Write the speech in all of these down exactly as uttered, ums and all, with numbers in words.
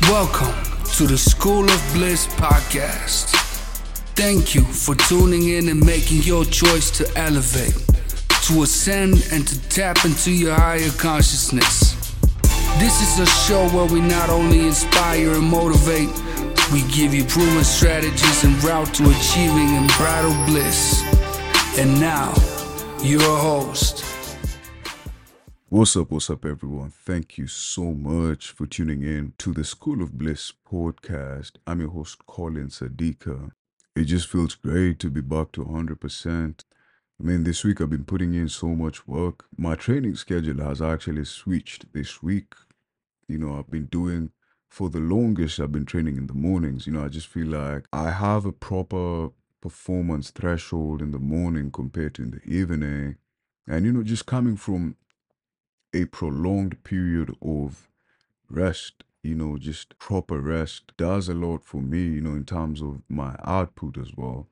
Welcome to the School of Bliss podcast. Thank you for tuning in and making your choice to elevate, to ascend, and to tap into your higher consciousness. This is a show where we not only inspire and motivate, we give you proven strategies and route to achieving unbridled bliss. And now, your host. What's up, what's up, everyone? Thank you so much for tuning in to the School of Bliss podcast. I'm your host, Colin Sadika. It just feels great to be back to one hundred percent. I mean, this week I've been putting in so much work. My training schedule has actually switched this week. You know, I've been doing, for the longest, I've been training in the mornings. You know, I just feel like I have a proper performance threshold in the morning compared to in the evening. And, you know, just coming from a prolonged period of rest, you know, just proper rest does a lot for me, you know, in terms of my output as well.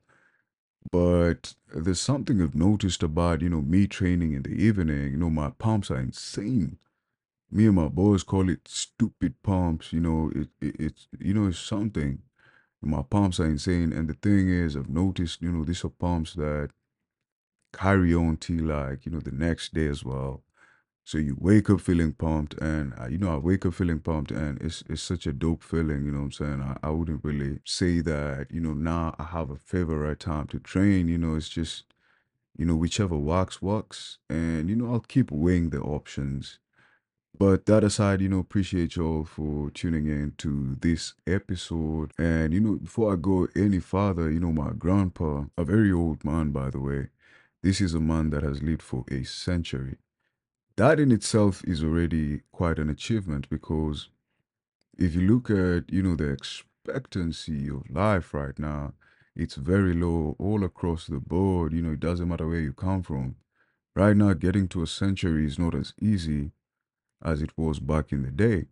But there's something I've noticed about, you know, me training in the evening. You know, my pumps are insane. Me and my boys call it stupid pumps. You know, it, it it's, you know, it's something. My pumps are insane. And the thing is, I've noticed, you know, these are pumps that carry on till like, you know, the next day as well. So you wake up feeling pumped, and uh, you know, I wake up feeling pumped, and it's it's such a dope feeling, you know what I'm saying? I, I wouldn't really say that, you know, now I have a favorite time to train, you know, it's just, you know, whichever works, works. And, you know, I'll keep weighing the options. But that aside, you know, appreciate y'all for tuning in to this episode. And, you know, before I go any further, you know, my grandpa, a very old man, by the way, this is a man that has lived for a century. That in itself is already quite an achievement, because if you look at, you know, the expectancy of life right now, it's very low all across the board. You know, it doesn't matter where you come from. Right now, getting to a century is not as easy as it was back in the day.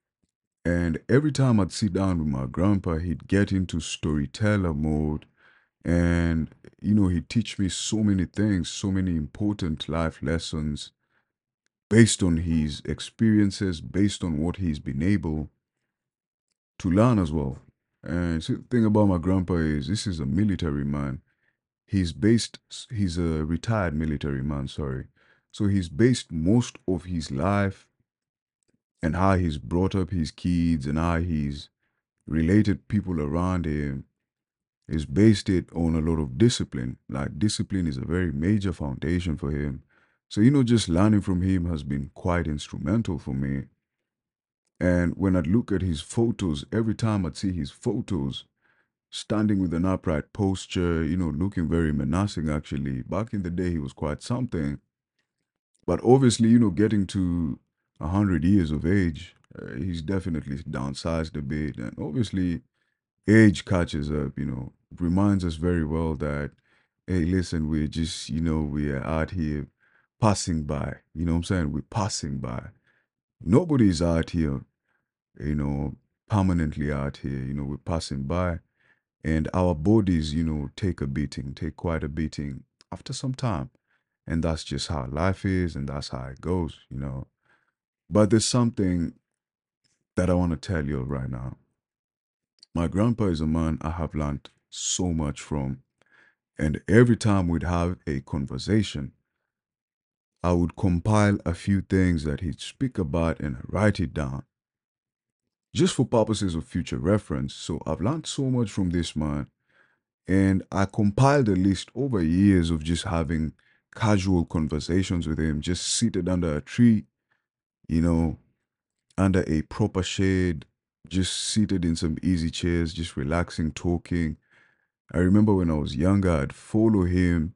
And every time I'd sit down with my grandpa, he'd get into storyteller mode. And, you know, he'd teach me so many things, so many important life lessons, based on his experiences, based on what he's been able to learn as well. And so the thing about my grandpa is, this is a military man. He's based, he's a retired military man, sorry. So he's based most of his life and how he's brought up his kids and how he's related people around him, is based it on a lot of discipline. Like, discipline is a very major foundation for him. So, you know, just learning from him has been quite instrumental for me. And when I'd look at his photos, every time I'd see his photos, standing with an upright posture, you know, looking very menacing actually. Back in the day, he was quite something. But obviously, you know, getting to one hundred years of age, uh, he's definitely downsized a bit. And obviously, age catches up, you know, reminds us very well that, hey, listen, we're just, you know, we are out here passing by. You know what I'm saying? We're passing by. Nobody's out here, you know, permanently out here. You know, we're passing by. And our bodies, you know, take a beating, take quite a beating after some time. And that's just how life is, and that's how it goes, you know. But there's something that I want to tell you right now. My grandpa is a man I have learned so much from. And every time we'd have a conversation, I would compile a few things that he'd speak about and write it down, just for purposes of future reference. So I've learned so much from this man. And I compiled a list over years of just having casual conversations with him, just seated under a tree, you know, under a proper shade, just seated in some easy chairs, just relaxing, talking. I remember when I was younger, I'd follow him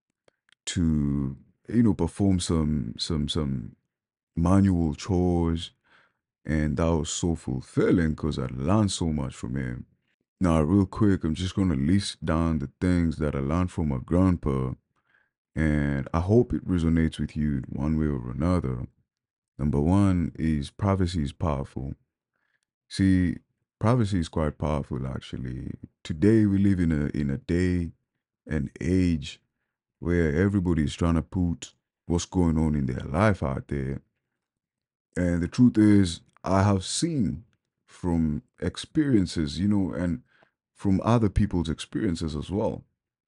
to, you know, perform some some some manual chores, and that was so fulfilling because I learned so much from him. Now, real quick, I'm just gonna list down the things that I learned from my grandpa, and I hope it resonates with you one way or another. Number one is privacy is powerful. See, privacy is quite powerful actually. Today we live in a in a day and age where everybody is trying to put what's going on in their life out there. And the truth is, I have seen from experiences, you know, and from other people's experiences as well.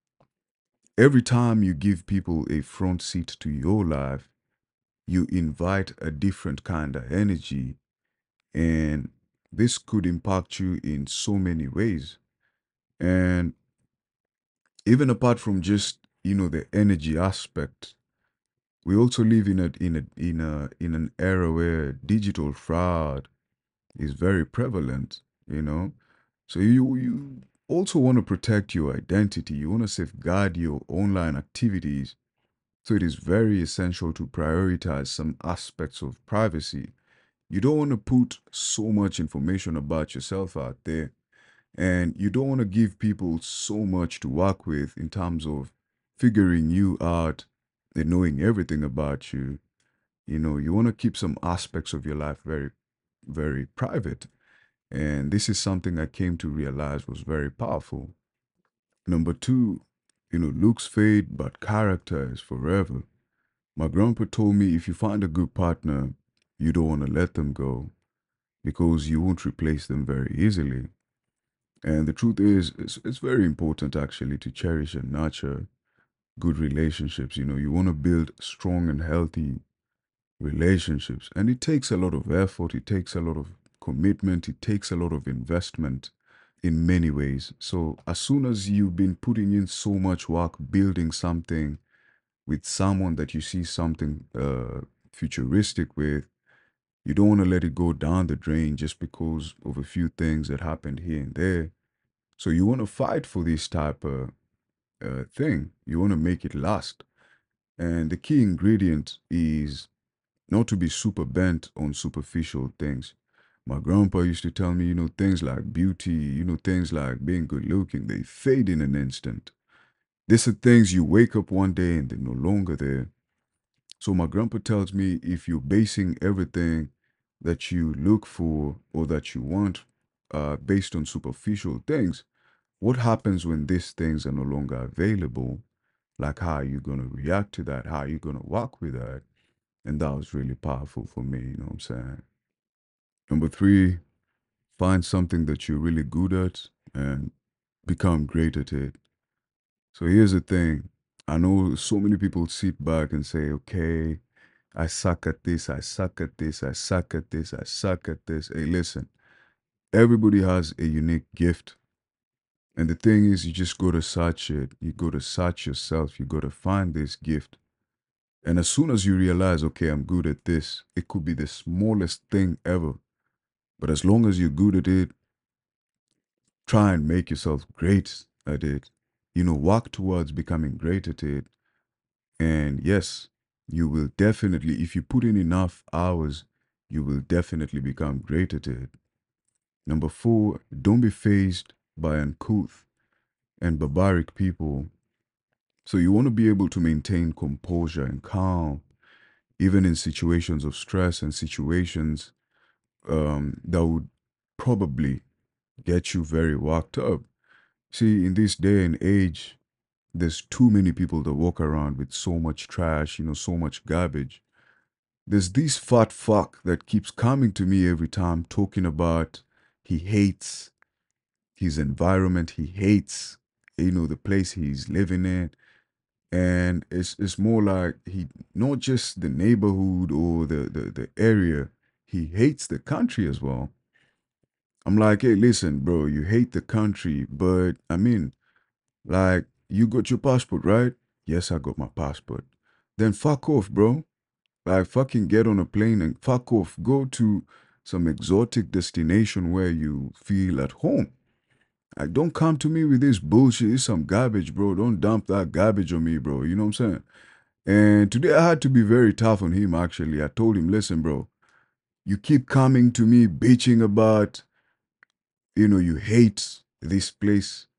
Every time you give people a front seat to your life, you invite a different kind of energy, and this could impact you in so many ways. And even apart from just, you know, the energy aspect, we also live in a in a in a in an era where digital fraud is very prevalent, you know. So you you also want to protect your identity. You want to safeguard your online activities. So it is very essential to prioritize some aspects of privacy. You don't want to put so much information about yourself out there, and you don't want to give people so much to work with in terms of figuring you out and knowing everything about you. You know, you want to keep some aspects of your life very, very private. And this is something I came to realize was very powerful. Number two, you know, looks fade, but character is forever. My grandpa told me if you find a good partner, you don't want to let them go because you won't replace them very easily. And the truth is, it's, it's very important actually to cherish and nurture good relationships. You know, you want to build strong and healthy relationships. And it takes a lot of effort, it takes a lot of commitment, it takes a lot of investment in many ways. So, as soon as you've been putting in so much work building something with someone that you see something uh, futuristic with, you don't want to let it go down the drain just because of a few things that happened here and there. So, you want to fight for this type of uh, thing, you want to make it last. And the key ingredient is not to be super bent on superficial things. My grandpa used to tell me, you know, things like beauty, you know, things like being good looking, they fade in an instant. These are things you wake up one day and they're no longer there. So my grandpa tells me if you're basing everything that you look for or that you want uh, based on superficial things, what happens when these things are no longer available? Like, how are you going to react to that? How are you going to work with that? And that was really powerful for me, you know what I'm saying? Number three, find something that you're really good at and become great at it. So here's the thing. I know so many people sit back and say, okay, I suck at this, I suck at this, I suck at this, I suck at this. Hey, listen, everybody has a unique gift. And the thing is, you just go to search it. You go to search yourself. You go to find this gift. And as soon as you realize, okay, I'm good at this, it could be the smallest thing ever. But as long as you're good at it, try and make yourself great at it. You know, work towards becoming great at it. And yes, you will definitely, if you put in enough hours, you will definitely become great at it. Number four, don't be fazed by uncouth and barbaric people. So you want to be able to maintain composure and calm, even in situations of stress and situations um, that would probably get you very worked up. See, in this day and age, there's too many people that walk around with so much trash, you know, so much garbage. There's this fat fuck that keeps coming to me every time talking about he hates his environment, he hates, you know, the place he's living in. And it's it's more like he not just the neighborhood or the, the, the area, he hates the country as well. I'm like, hey, listen, bro, you hate the country, but I mean, like, you got your passport, right? Yes, I got my passport. Then fuck off, bro. Like, fucking get on a plane and fuck off. Go to some exotic destination where you feel at home. Like, don't come to me with this bullshit. It's some garbage, bro. Don't dump that garbage on me, bro. You know what I'm saying? And today I had to be very tough on him, actually. I told him, listen, bro, you keep coming to me bitching about, you know, you hate this place.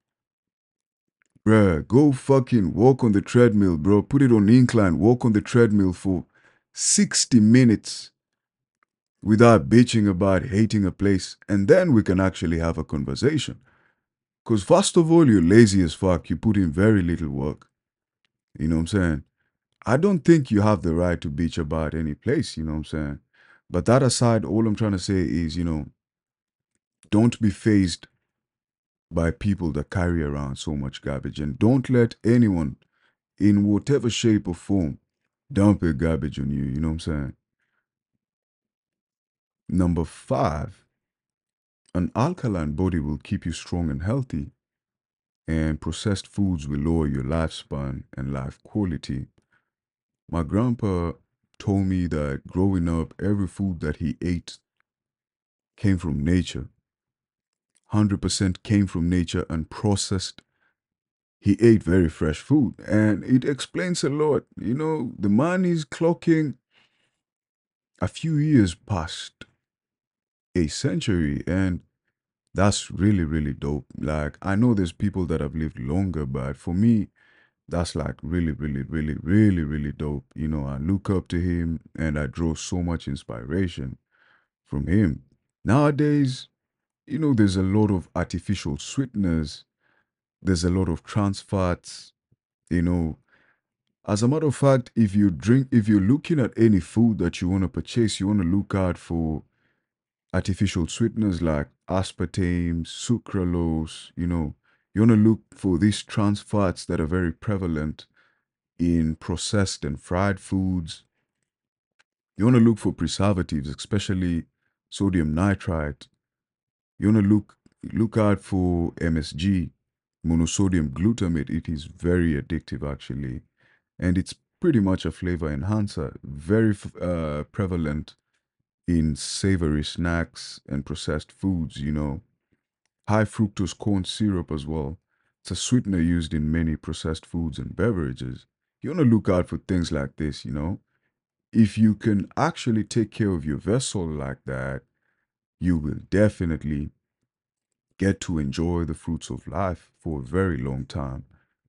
Bruh, go fucking walk on the treadmill, bro. Put it on incline. Walk on the treadmill for sixty minutes without bitching about hating a place. And then we can actually have a conversation. Because first of all, you're lazy as fuck. You put in very little work. You know what I'm saying? I don't think you have the right to bitch about any place. You know what I'm saying? But that aside, all I'm trying to say is, you know, Don't be phased by people that carry around so much garbage, and don't let anyone in whatever shape or form dump a garbage on you. You know what I'm saying? Number five, an alkaline body will keep you strong and healthy, and processed foods will lower your lifespan and life quality. My grandpa told me that growing up, every food that he ate came from nature. one hundred percent came from nature and processed. He ate very fresh food. And it explains a lot. You know, the man is clocking a few years past a century. And that's really, really dope. Like, I know there's people that have lived longer, but for me, that's like really, really, really, really, really dope. You know, I look up to him and I draw so much inspiration from him. Nowadays, you know, there's a lot of artificial sweeteners, there's a lot of trans fats, you know. As a matter of fact, if you drink, if you're looking at any food that you want to purchase, you want to look out for artificial sweeteners like aspartame, sucralose, you know. You want to look for these trans fats that are very prevalent in processed and fried foods. You want to look for preservatives, especially sodium nitrite. You want to look look out for M S G, monosodium glutamate. It is very addictive actually, and it's pretty much a flavor enhancer. Very uh, prevalent in savory snacks and processed foods. You know, high fructose corn syrup as well. It's a sweetener used in many processed foods and beverages. You want to look out for things like this. You know, if you can actually take care of your vessel like that, you will definitely get to enjoy the fruits of life for a very long time.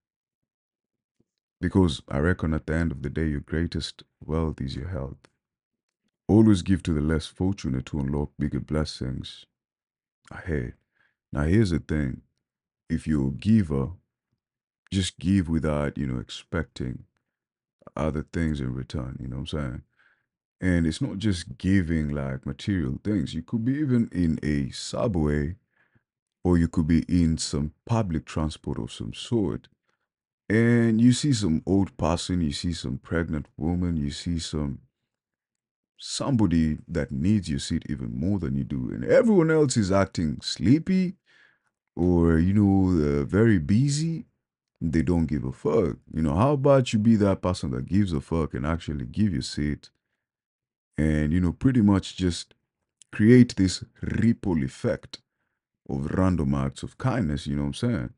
Because I reckon at the end of the day, your greatest wealth is your health. Always give to the less fortunate to unlock bigger blessings ahead. Now, here's the thing, if you're a giver, just give without, you know, expecting other things in return. You know what I'm saying? And it's not just giving like material things. You could be even in a subway, or you could be in some public transport of some sort, and you see some old person, you see some pregnant woman, you see some somebody that needs your seat even more than you do, and everyone else is acting sleepy or, you know, uh, very busy. They don't give a fuck. You know, how about you be that person that gives a fuck and actually give your seat, and, you know, pretty much just create this ripple effect of random acts of kindness. You know what I'm saying?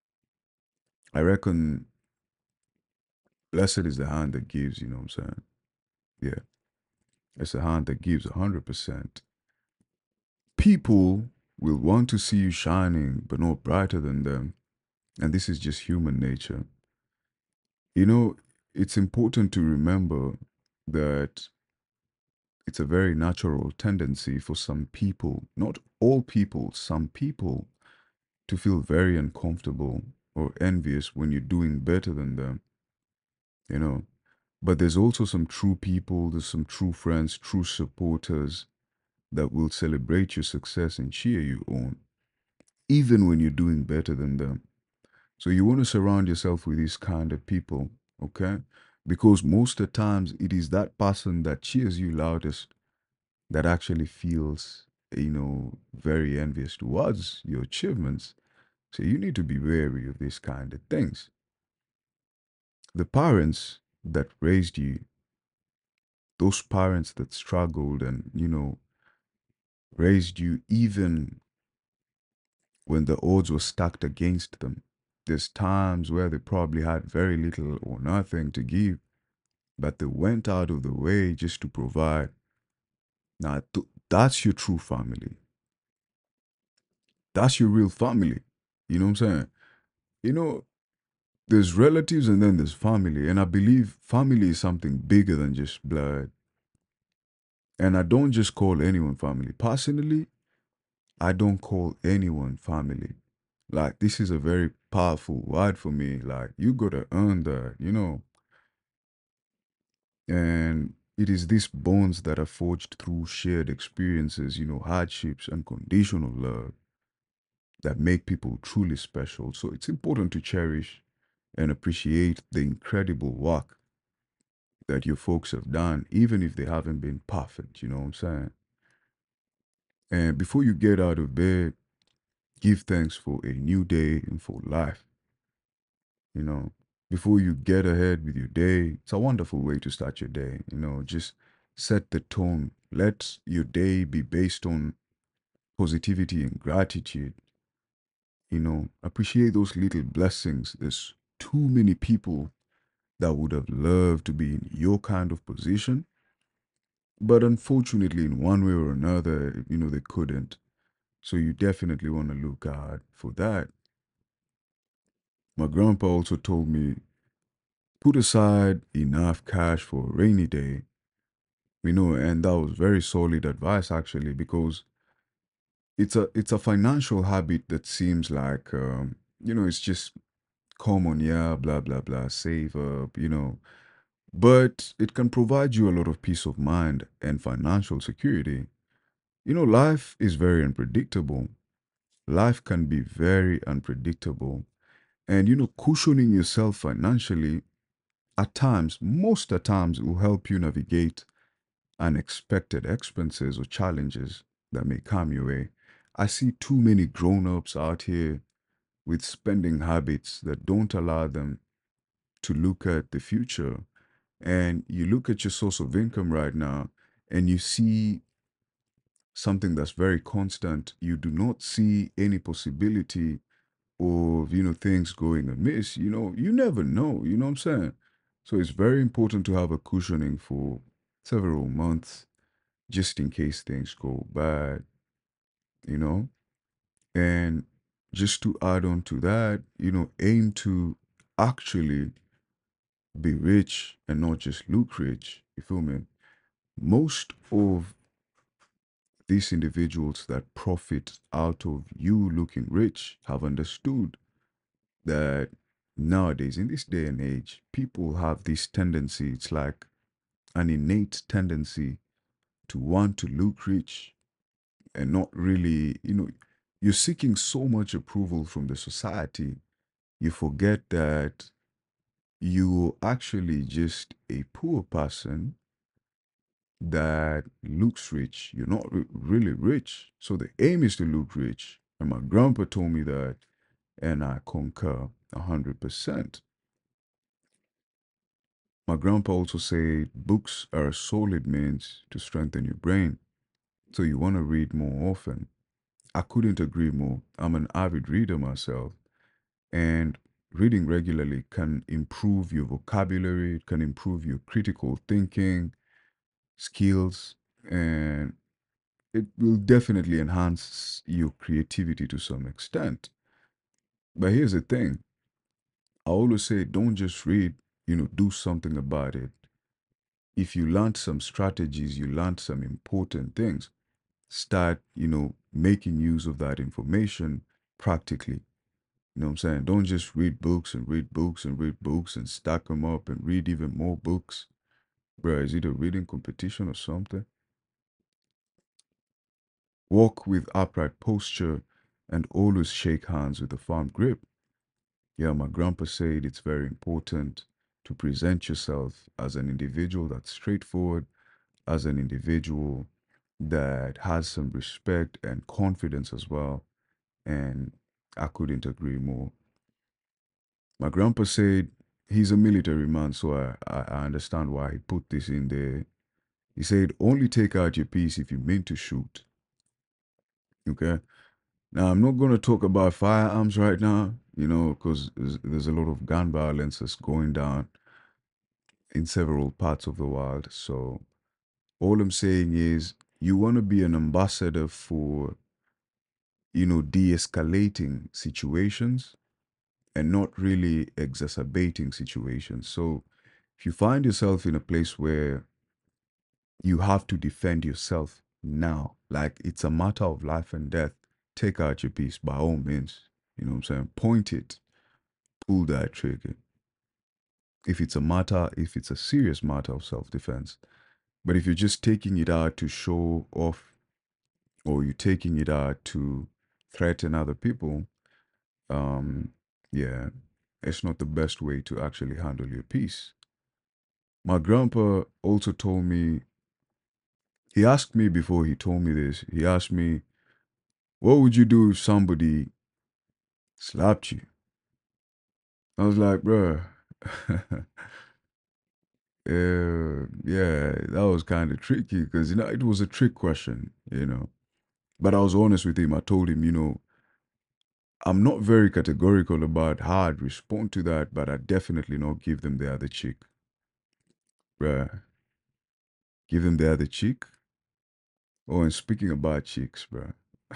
I reckon blessed is the hand that gives. You know what I'm saying? Yeah, it's a hand that gives one hundred percent. People will want to see you shining, but not brighter than them. And this is just human nature. You know, it's important to remember that it's a very natural tendency for some people, not all people, some people, to feel very uncomfortable or envious when you're doing better than them, you know. But there's also some true people, there's some true friends, true supporters that will celebrate your success and cheer you on, even when you're doing better than them. So you want to surround yourself with these kind of people, okay? Because most of the times it is that person that cheers you loudest that actually feels, you know, very envious towards your achievements. So you need to be wary of these kind of things. The parents that raised you, those parents that struggled and, you know, raised you even when the odds were stacked against them. There's times where they probably had very little or nothing to give, but they went out of the way just to provide. Now, th- that's your true family. That's your real family. You know what I'm saying? You know, there's relatives and then there's family. And I believe family is something bigger than just blood. And I don't just call anyone family. Personally, I don't call anyone family. Like, this is a very powerful word for me. Like, you gotta earn that, you know. And It is these bonds that are forged through shared experiences, you know, hardships and conditional love that make people truly special. So it's important to cherish and appreciate the incredible work that your folks have done, even if they haven't been perfect, you know what I'm saying? And before you get out of bed, give thanks for a new day and for life, you know. Before you get ahead with your day, it's a wonderful way to start your day, you know, just set the tone. Let your day be based on positivity and gratitude, you know. Appreciate those little blessings. There's too many people that would have loved to be in your kind of position, but unfortunately, in one way or another, you know, they couldn't. So you definitely want to look out for that. My grandpa also told me, put aside enough cash for a rainy day, you know, and that was very solid advice actually, because it's a it's a financial habit that seems like um, you know, it's just common, yeah, blah blah blah, save up, you know. But it can provide you a lot of peace of mind and financial security. You know, life is very unpredictable. Life can be very unpredictable. And, you know, cushioning yourself financially at times, most at times, will help you navigate unexpected expenses or challenges that may come your way. I see too many grown ups out here with spending habits that don't allow them to look at the future. And you look at your source of income right now and you see something that's very constant. You do not see any possibility of, you know, things going amiss. You know, you never know, you know what I'm saying? So it's very important to have a cushioning for several months just in case things go bad, you know? And just to add on to that, you know, aim to actually be rich and not just look rich. You feel me? Most of these individuals that profit out of you looking rich have understood that nowadays, in this day and age, people have this tendency, it's like an innate tendency to want to look rich and not really, you know, you're seeking so much approval from the society, you forget that you're actually just a poor person that looks rich. You're not re- really rich. So the aim is to look rich. And my grandpa told me that, and I concur one hundred percent. My grandpa also said books are a solid means to strengthen your brain. So you want to read more often. I couldn't agree more. I'm an avid reader myself. And reading regularly can improve your vocabulary, it can improve your critical thinking skills, and it will definitely enhance your creativity to some extent. But here's the thing, I always say don't just read, you know, do something about it. If you learned some strategies, you learned some important things, start, you know, making use of that information practically. You know what I'm saying? Don't just read books and read books and read books and stack them up and read even more books. Bruh, is it a reading competition or something? Walk with upright posture and always shake hands with a firm grip. Yeah, my grandpa said it's very important to present yourself as an individual that's straightforward, as an individual that has some respect and confidence as well. And I couldn't agree more. My grandpa said he's a military man, so I, I, I understand why he put this in there. He said, only take out your piece if you mean to shoot. Okay? Now, I'm not going to talk about firearms right now, you know, because there's, there's a lot of gun violence that's going down in several parts of the world. So, all I'm saying is you want to be an ambassador for, you know, de escalating situations and not really exacerbating situations. So, if you find yourself in a place where you have to defend yourself now, like it's a matter of life and death, take out your piece by all means. You know what I'm saying? Point it, pull that trigger. If it's a matter, if it's a serious matter of self defense, But if you're just taking it out to show off, or you're taking it out to threaten other people, um, yeah, it's not the best way to actually handle your peace. My grandpa also told me, he asked me before he told me this, he asked me, what would you do if somebody slapped you? I was like, bruh, uh, yeah, that was kind of tricky because, you know, it was a trick question, you know. But I was honest with him. I told him, you know, I'm not very categorical about how I'd respond to that, but I definitely not give them the other cheek. Bruh, give them the other cheek? Oh, and speaking about cheeks, bruh.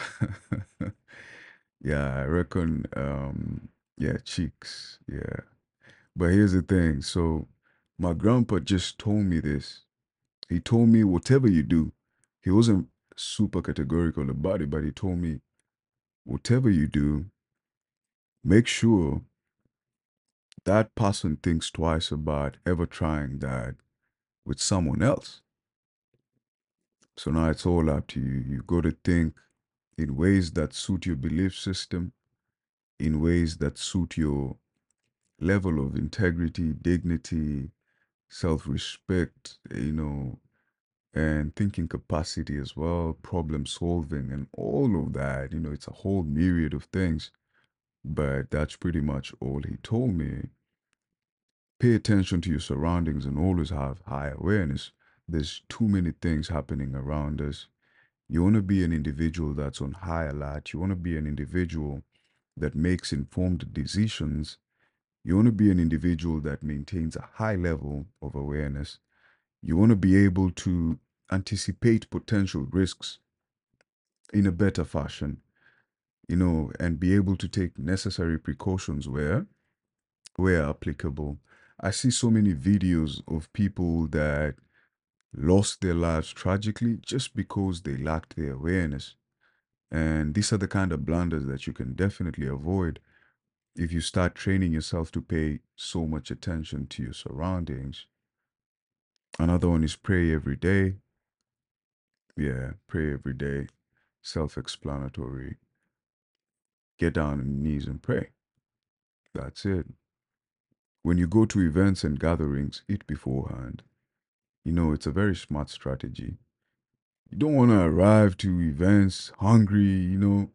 Yeah, I reckon, um, yeah, cheeks, yeah. But here's the thing. So my grandpa just told me this. He told me, whatever you do, he wasn't super categorical about it, but he told me, whatever you do, make sure that person thinks twice about ever trying that with someone else. So now it's all up to you. You got to think in ways that suit your belief system, in ways that suit your level of integrity, dignity, self respect, you know, and thinking capacity as well, problem solving, and all of that. You know, it's a whole myriad of things. But that's pretty much all he told me. Pay attention to your surroundings and always have high awareness. There's too many things happening around us. You want to be an individual that's on high alert. You want to be an individual that makes informed decisions. You want to be an individual that maintains a high level of awareness. You want to be able to anticipate potential risks in a better fashion, you know, and be able to take necessary precautions where where applicable. I see so many videos of people that lost their lives tragically just because they lacked the awareness. And these are the kind of blunders that you can definitely avoid if you start training yourself to pay so much attention to your surroundings. Another one is pray every day. Yeah, pray every day. Self explanatory. Get down on your knees and pray. That's it. When you go to events and gatherings, eat beforehand. You know, it's a very smart strategy. You don't want to arrive to events hungry, you know.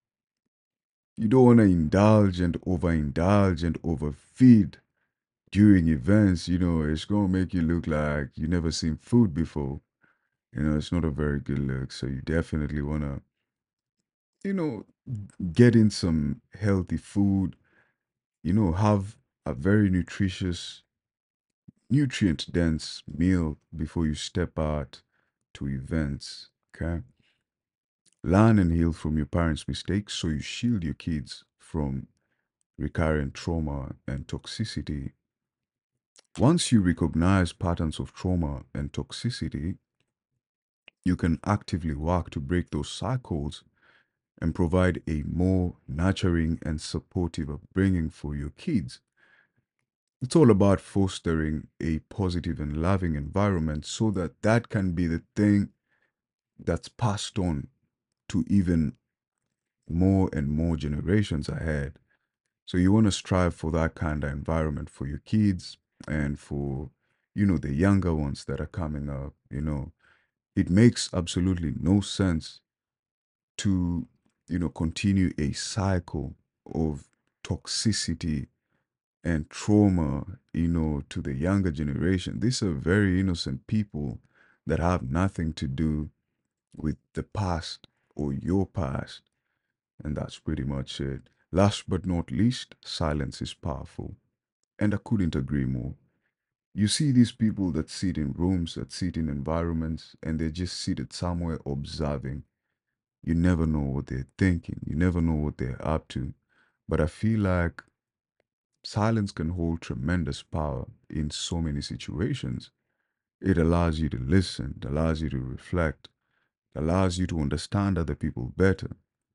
You don't want to indulge and overindulge and overfeed during events. You know, it's going to make you look like you never seen food before. You know, it's not a very good look. So you definitely want to, you know, get in some healthy food, you know, have a very nutritious, nutrient dense meal before you step out to events. Okay. Learn and heal from your parents' mistakes so you shield your kids from recurrent trauma and toxicity. Once you recognize patterns of trauma and toxicity, you can actively work to break those cycles and provide a more nurturing and supportive upbringing for your kids. It's all about fostering a positive and loving environment so that that can be the thing that's passed on to even more and more generations ahead. So you want to strive for that kind of environment for your kids and for, you know, the younger ones that are coming up. You know, it makes absolutely no sense to, you know, continue a cycle of toxicity and trauma, you know, to the younger generation. These are very innocent people that have nothing to do with the past or your past. And that's pretty much it. Last but not least, silence is powerful. And I couldn't agree more. You see these people that sit in rooms, that sit in environments, and they're just seated somewhere observing. You never know what they're thinking. You never know what they're up to. But I feel like silence can hold tremendous power in so many situations. It allows you to listen, it allows you to reflect, it allows you to understand other people better.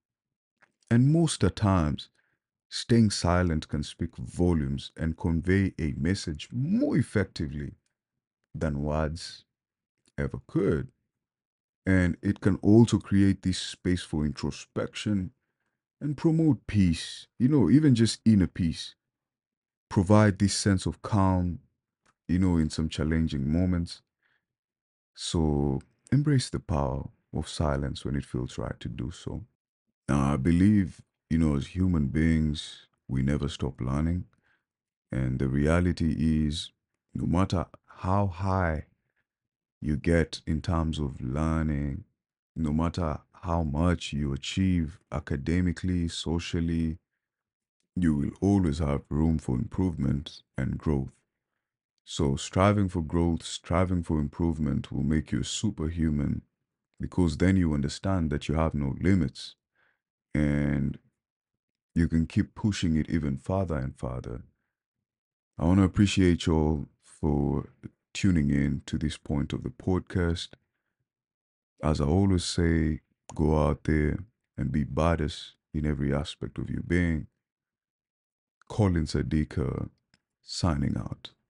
And most of the times, staying silent can speak volumes and convey a message more effectively than words. ever could. And it can also create this space for introspection and promote peace, you know, even just inner peace. Provide this sense of calm, you know, in some challenging moments. So embrace the power of silence when it feels right to do so. Now, I believe, you know, as human beings, we never stop learning. And the reality is, no matter how high you get in terms of learning, no matter how much you achieve academically, socially, you will always have room for improvement and growth. So, striving for growth, striving for improvement will make you a superhuman because then you understand that you have no limits and you can keep pushing it even farther and farther. I want to appreciate you all for tuning in to this point of the podcast. As I always say, go out there and be baddest in every aspect of your being. Colin Sadika, signing out.